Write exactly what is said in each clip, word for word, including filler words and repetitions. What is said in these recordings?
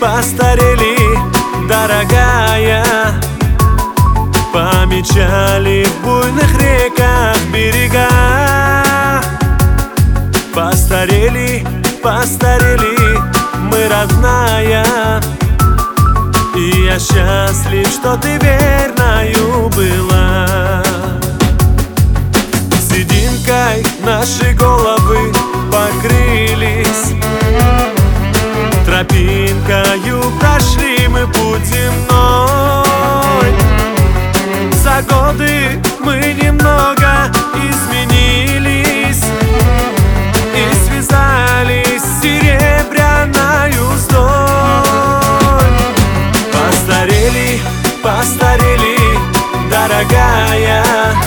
постарели, дорогая. Помечали в буйных реках берега. Постарели, постарели мы, родная. И я счастлив, что ты верною была. Сединкой наши головы покрылись, тропинкою прошли мы путь земной. За годы мы немного изменились и связались серебряною уздой. Постарели, постарели, дорогая.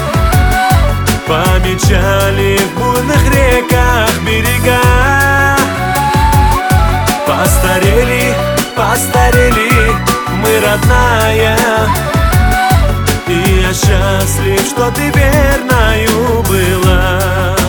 Помечали в буйных реках берега. Постарели, постарели мы, родная. И я счастлив, что ты верною была.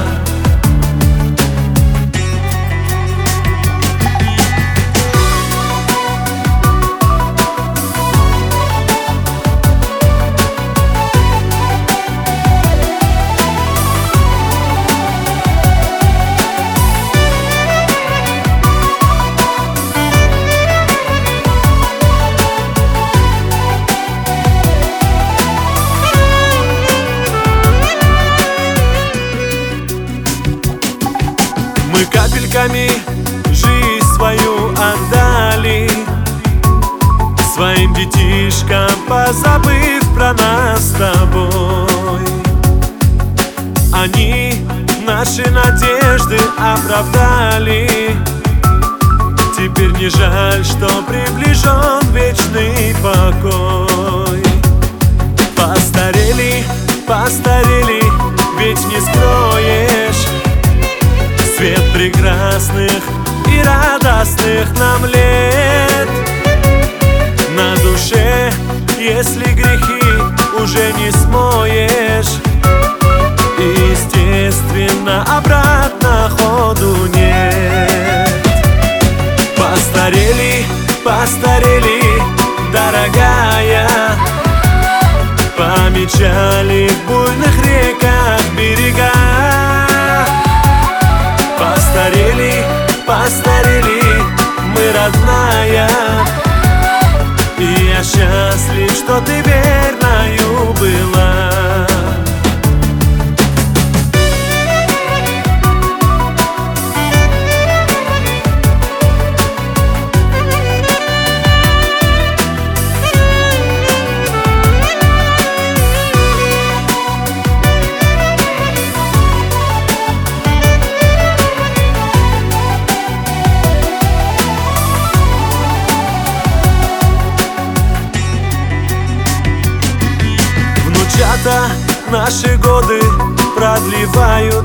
Мы капельками жизнь свою отдали своим детишкам, позабыв про нас с тобой. Они наши надежды оправдали. Теперь не жаль, что приближен вечный покой. Постарели, постарели, ведь не скроешь свет прекрасных и радостных нам лет. На душе, если грехи уже не смоешь, и, естественно, обратно ходу нет. Постарели, постарели, дорогая. Помечали в буйных реках берега. Постарели, постарели мы, родная. И я счастлив, что ты верною была. Наши годы продлевают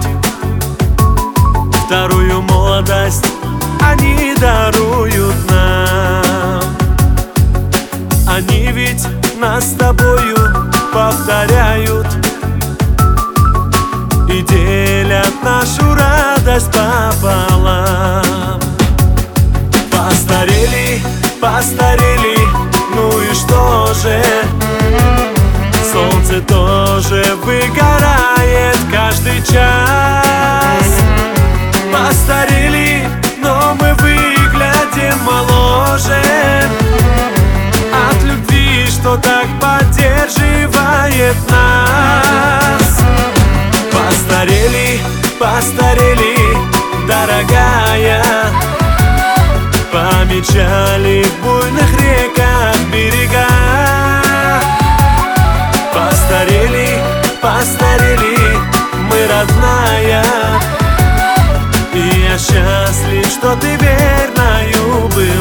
вторую молодость, они даруют нам. Они ведь нас с тобою повторяют и делят нашу радость пополам. Постарели, постарели, ну и что же? Солнце тоже выгорает каждый час. Постарели, но мы выглядим моложе от любви, что так поддерживает нас. Постарели, постарели, дорогая. Помечали в буйных реках берега. Постарели, постарели мы, родная. И я счастлив, что ты верною была.